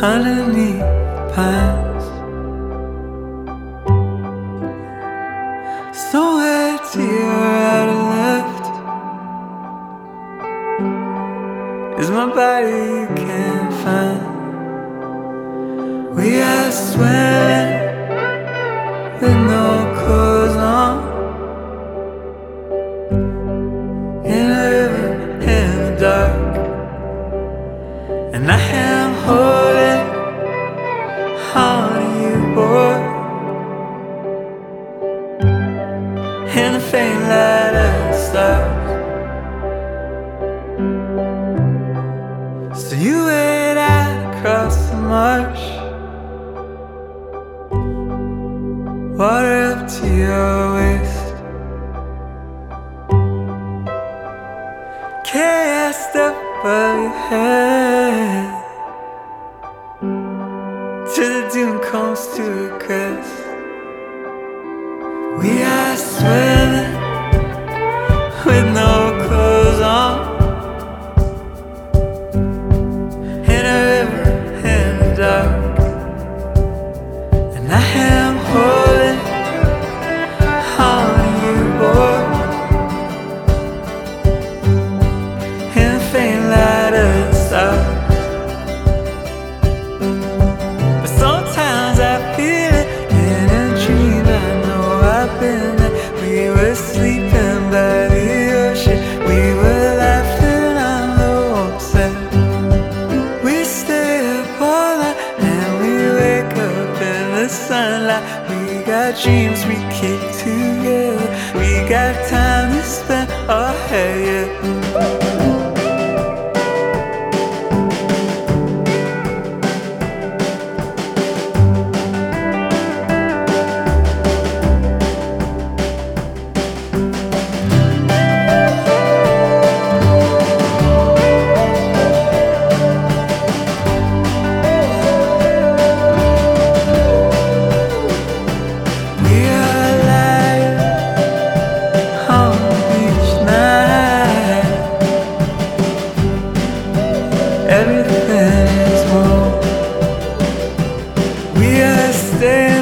underneath pines, somewhere to your right or left is my body you can't find. We are swimming with no clothes on in a river in the dark, and I am holding on to you, boy, in the faint light of the stars. So you wait out across the marsh, water up to your waist, cast up above your head till the dune comes to a crest. We are swimming with no clothes on in a river in the dark, and I am holding on to you, boy, in the faint light of the stars. But sometimes I feel it in a dream. I know I've been there. We were sleeping by the ocean, we were laughing on the warm sand. We stay up all night and we wake up in the sunlight. We got dreams we keep together, we got time to spend, oh hey yeah. We are alive on the beach night. Everything is warm. We are staying